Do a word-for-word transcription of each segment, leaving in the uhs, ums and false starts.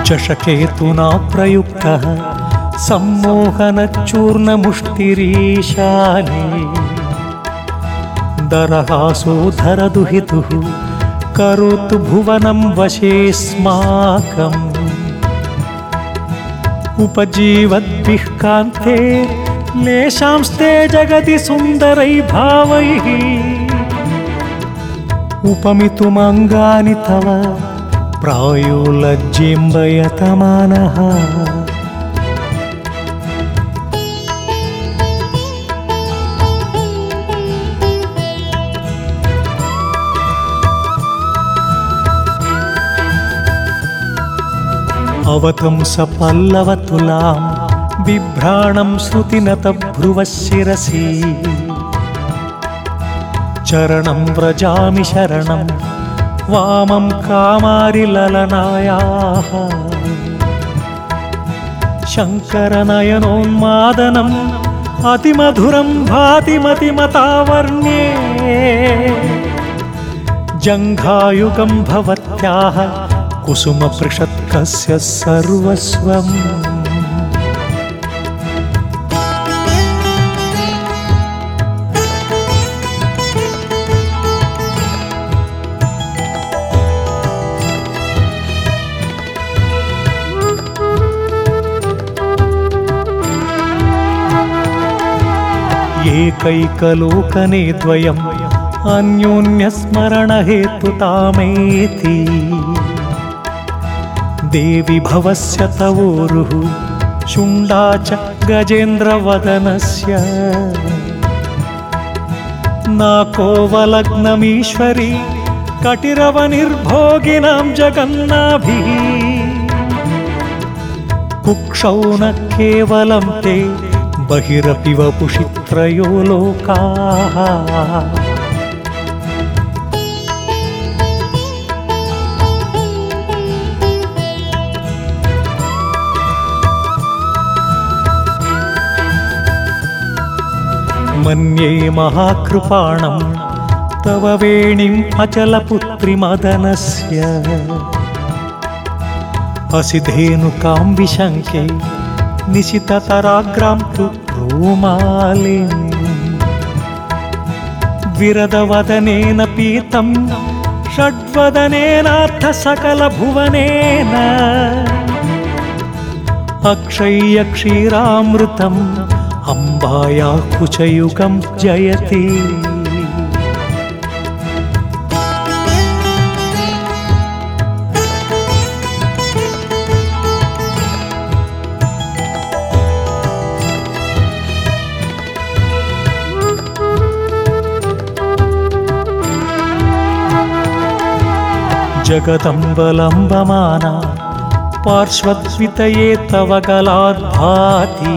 चषकेतुना प्रयुक्तः सम्मोहनचूर्णमुष्टिरीशाने दरहासोधरदुहितुः करोतु भुवनं वशेऽस्माकम् उपजीवद्भिः कान्ते लेशांस्ते जगति सुन्दरैः भावैः उपमितुमङ्गानि तव प्रायो लज्जिम्बयतमानः अवतंस पल्लवतुलां बिभ्राणं श्रुतिनतभ्रुवशिरसि चरणं व्रजामि शरणं वामं कामारिललनायाः शङ्करनयनोन्मादनम् अतिमधुरं भाति मतिमतावर्ण्ये जङ्घायुगं भवत्याः कुसुमपृषत्कस्य सर्वस्वम् एकैकलोकने द्वयम् अन्योन्यस्मरणहेतुतामेति देवि भवस्य तवोरुः शुण्डा च गजेन्द्रवदनस्य नाकोवलग्नमीश्वरी कटिरवनिर्भोगिनां जगन्नाभिः कुक्षौ न केवलं ते बहिरपि वपुषि त्रयो लोकाः मन्ये महाकृपाणं तव वेणीम् अचलपुत्रिमदनस्य असिधेनुकां विशङ्के निशिततराग्रां तु रोमालिनीं द्विरदवदनेन पीतं षड्वदनेनार्थसकलभुवनेन अक्षय्यक्षीरामृतम् अम्बायाः कुचयुगं जयति जगदम्बलम्बमाना पार्श्वद्वितये तव गलाद्भाति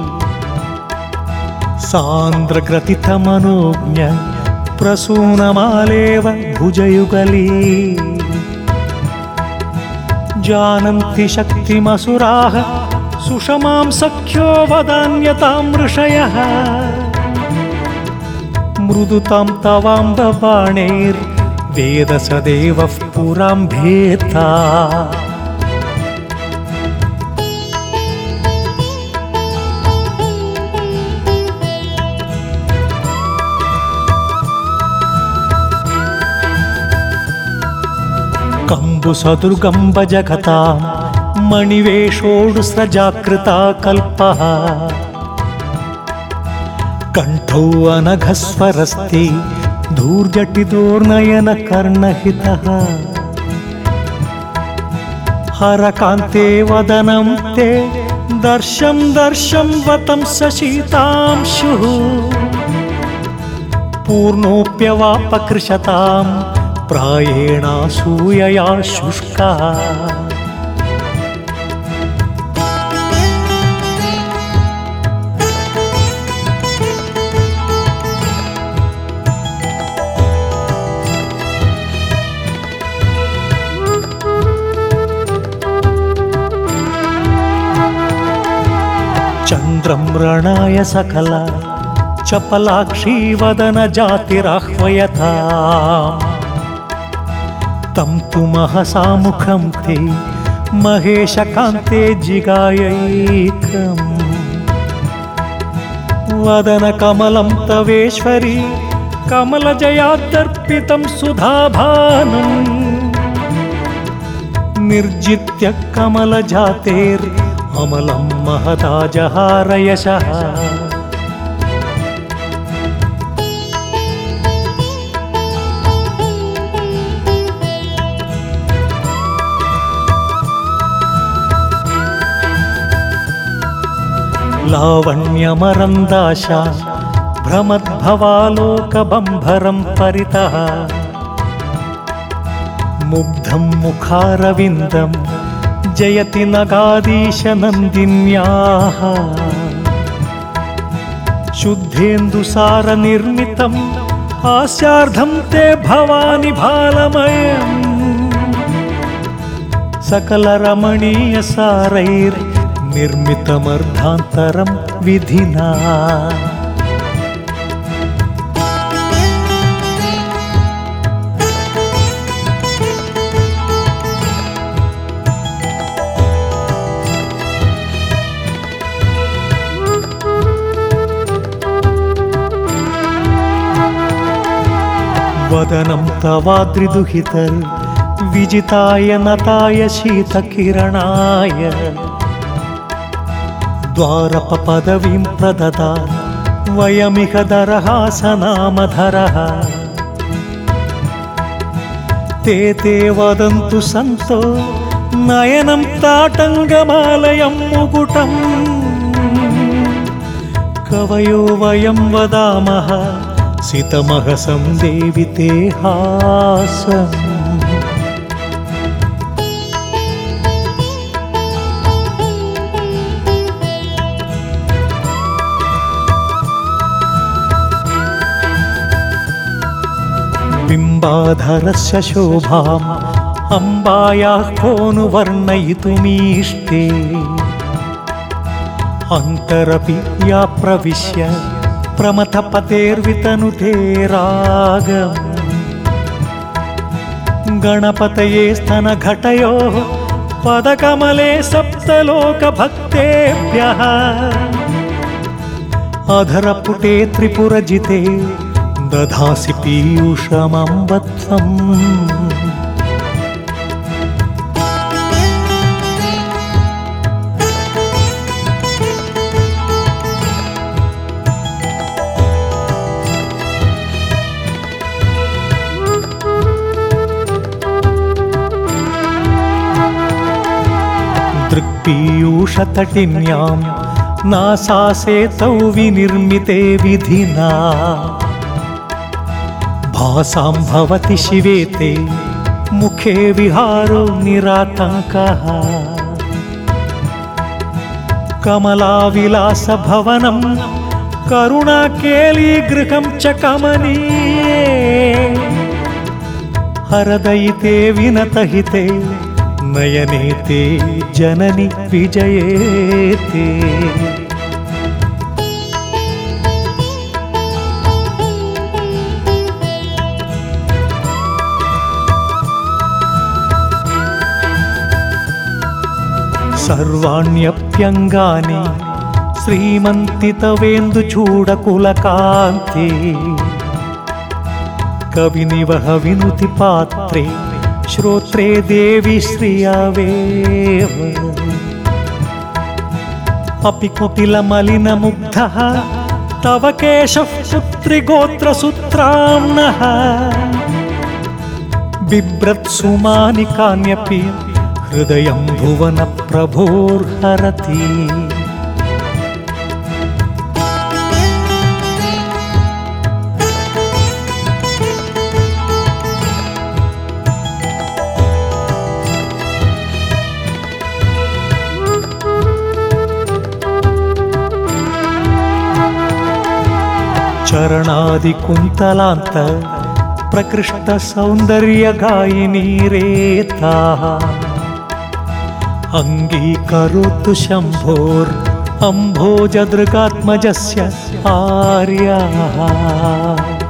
सान्द्रग्रथितमनोज्ञ प्रसूनमालेव भुजयुगली जानन्ति शक्तिमसुराः सुषमां सख्यो वदान्यतां ऋषयः मृदुतां तवाम्बबाणैर्वेदसदेवः पुरां भेता कम्बुसदुर्गम्ब जगता मणिवेषोडुस्रजाकृता कल्पः कण्ठौ अनघस्वरस्ति धूर्जटिदोर्नयनकर्णहितः हरकान्ते वदनं ते दर्शं दर्शं वतंस शीतांशुः पूर्णोऽप्यवापकृशतां प्रायेणासूयया शुष्कः चन्द्रं रणाय सकला चपलाक्षी वदन जातिराह्वयता तं तु महसा मुखं ते महेशकान्ते जिगायैकम् वदनकमलं तवेश्वरी कमलजयादर्पितं सुधाभानम् निर्जित्य कमलजातेरमलं महदाजहार यशः लावण्यमरन्दाशा भ्रमद्भवालोकबम्भरं परितः मुग्धं मुखारविन्दं जयति नगाधीशनन्दिन्याः शुद्धेन्दुसारनिर्मितं हास्यार्धं ते भवानि भालमयम् सकलरमणीयसारैर्निर्मितमर्धान्तरं विधिना वदनं तवाद्रिदुहितर् विजिताय नताय शीतकिरणाय द्वारपपदवीं प्रददात् वयमिह दरहासनामधरः ते ते वदन्तु सन्तो नयनं ताटङ्गमालयं मुकुटम् कवयो वयं वदामः सितमहसं देवि ते हासम् बिम्बाधरस्य शोभाम् अम्बायाः कोनु वर्णयितुमीष्टे अन्तरपि या प्रविश्य प्रमथपतेर्वितनुते रागम् गणपतये स्तनघटयोः पदकमले सप्तलोकभक्तेभ्यः अधरपुटे त्रिपुरजिते दधासि पीयूषमम्बत्वम् दृक्पीयूषतटिन्यां नासासेतौ विनिर्मिते विधिना भासां भवति शिवे ते मुखे विहारो निरातङ्कः कमलाविलासभवनं करुणाकेलीगृहं च कमनीये हरदयिते विनतहिते नयने ते जननि विजयेते सर्वाण्यप्यङ्गानि श्रीमन्तितवेन्दुचूडकुलकान्ति कविनिवह विनुति पात्रे श्रोत्रे देवी श्रियावेव अपि कुटिलमलिनमुग्धः तव केशः पुत्रिगोत्रसूत्राम्नः बिभ्रत्सुमानिकान्यपि हृदयं भुवनप्रभोर्हरति चरणादिकुन्तलान्त प्रकृष्टसौन्दर्यगायिनी रेताः अङ्गीकरोतु शम्भोर् अम्भोजदृगात्मजस्य आर्याः।